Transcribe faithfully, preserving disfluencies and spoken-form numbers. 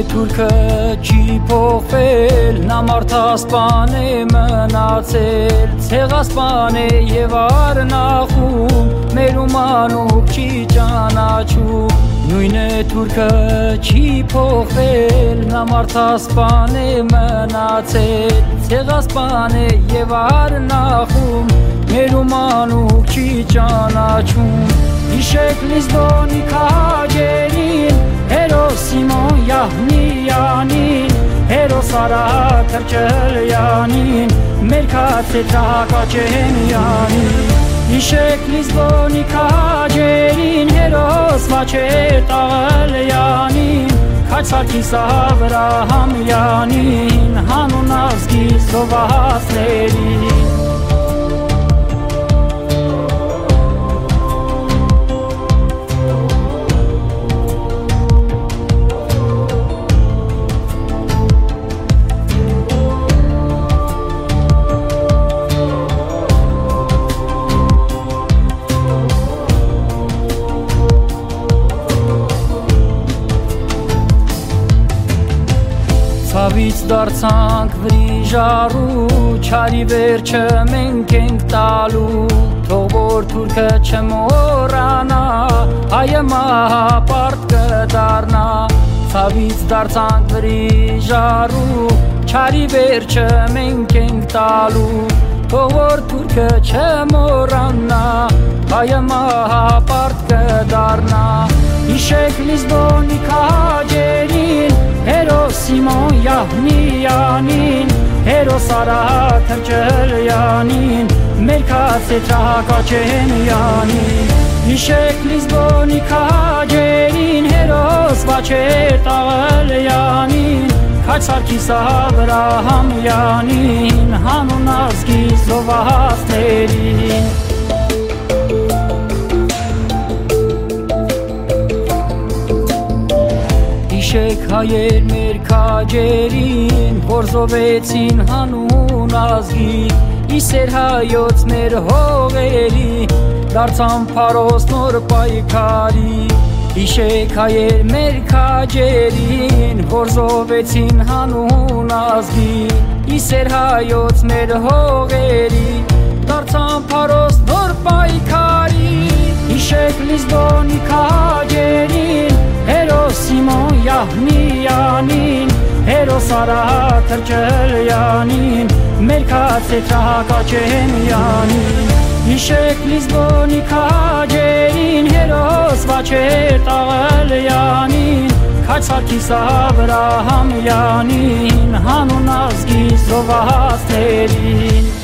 թուրքը չի փոխվել, նա մարդասպան է մնացել, ցեղասպան է եւ արնախում, մեր ումանուկ չի ճանաչում։ Նույն է թուրքը չի փոխվել, նա մարդասպան է մնացել, ցեղասպան է եւ արնախում, մեր ումանուկ չի ճանաչում։ Հիշեք Լիզբոնի քաջերին, Հերոս Սիմոն Յահնյանին, Հերոս Արաք Քրչելյանին, Մերքացե Թակաչենյանին։ Հիշեք Լիզբոնի քաջերին, Հերոս Մաչետ Աղալյանին, Քաջ Սարգիս Աբրահամյանին, հանուն ազգի զոհվածներին։ Ցավից դարձանք վրիժառու, չարի վերջը մենք ենք տալու, թող որ թուրքը չմոռանա, հայը մահապարտ կդառնա։ Ցավից դարձանք վրիժառու, չարի վերջը մենք ենք տալու, թող որ թուրքը չմոռանա, հայը մահապարտ կդառնա։ Հիշեք Լիզբոնի քաջերին, Հերոս Սիմոն Յահնյանին, Հերոս Արաք Քրչելյանին, Մերքացե Թակաչենյանին։ Հիշեք Լիզբոնի քաջերին, Հերոս Մաչետ Աղալյանին, Քաջ Սարգիս Աբրահամյանին, հանուն ազգի զոհվածներին։ Հիշեք հայեր մեր քաջերին, որ զոհվեցին հանուն ազգի, իսեր հայոց մեր հողերի, դարձան փարոս նոր պայքարի։ Հիշեք հայեր մեր քաջերին, որ զոհվեցին հանուն ազգի, իսեր հայոց մեր հողերի, դարձան փարոս նոր պայքարի։ Հիշեք Լիզբոնի քաջերին, Հերոս Սիմոն Յահնյանին, Հերոս Արաք Քրչելյանին, Մերքացե Թակաչենյանին։ Հիշեք Լիզբոնի քաջերին, Հերոս Մաչետ Աղալյանին, Քաջ Սարգիս Աբրահամյանին, հանուն ազգի զոհվածներին։